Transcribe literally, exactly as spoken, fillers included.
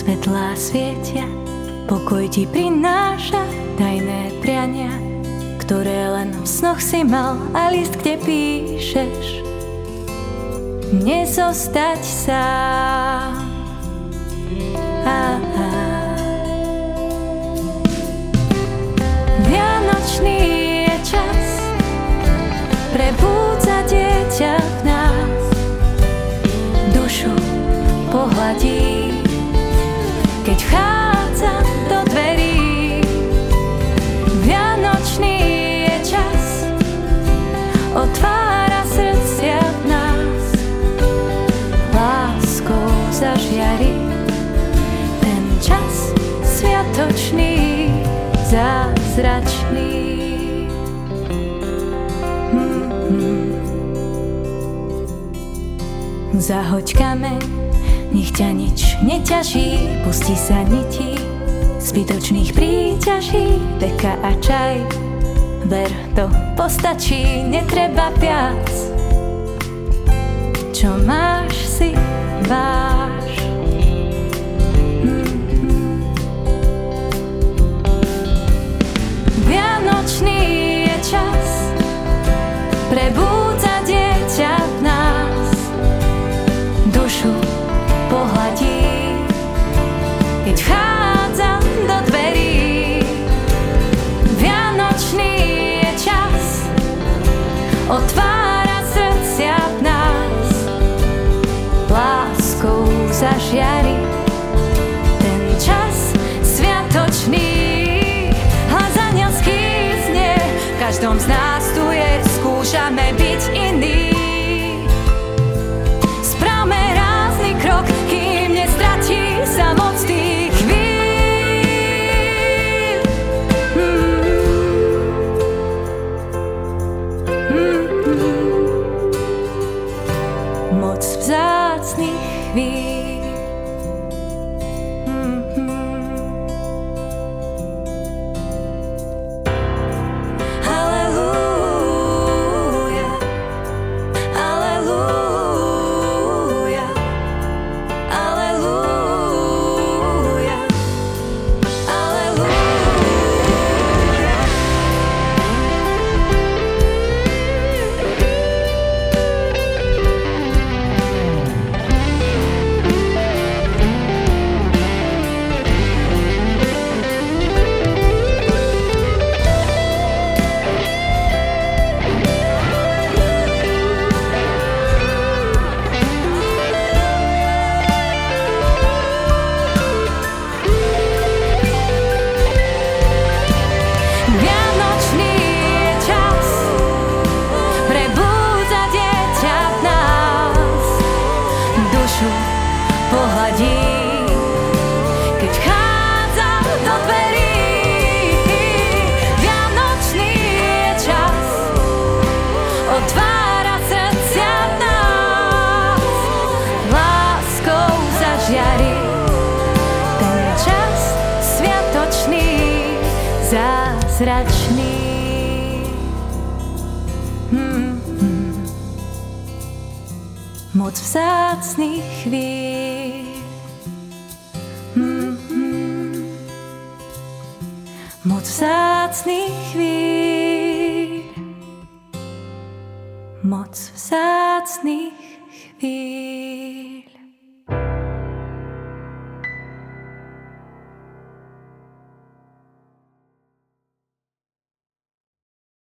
svetlá svietia, pokoj ti prináša tajné priania, ktoré len v snoch si mal a list, kde píšeš nezostať sám. Aha. Vianočný je čas, prebúdza dieťa v nás, dušu pohladí, keď vchádza do dverí. Vianočný je čas, otvára srdcia v nás, láskou zažiari. Ten čas sviatočný, zázračný. Mm-hmm. Zahoď kameň, nech ťa nič neťaží, pusti sa niti zbytočných príťaží, deka a čaj, ver, to postačí, netreba viac. Čo máš, si váš. Mm-hmm. Vianočný je čas, prebúdza dieťa v nás, dušu pohladí, keď vchádza do dverí. Vianočný je čas, otvára srdcia v nás, láskou zažiari. Ten čas sviatočný, hlas anielský znie, v každom z nás tu je, skúšame byť iný. Správme rázny krok, kým nestratí sa moc tých chvíľ. Mm-hmm. Moc vzácnych chvíľ. Mm-hmm. Halelúja, halelúja, halelúja, halelúja. Vianočný je čas, prebúdza dieťa v nás, dušu pohladí, keď vchádza do dverí. Vianočný je čas, otvára srdcia v nás, láskou zažiari. Ten čas sviatočný, zázračný. Mm-hmm. Moc vzácnych chvíľ. Mm-hmm. Moc vzácnych chvíľ. Moc vzácnych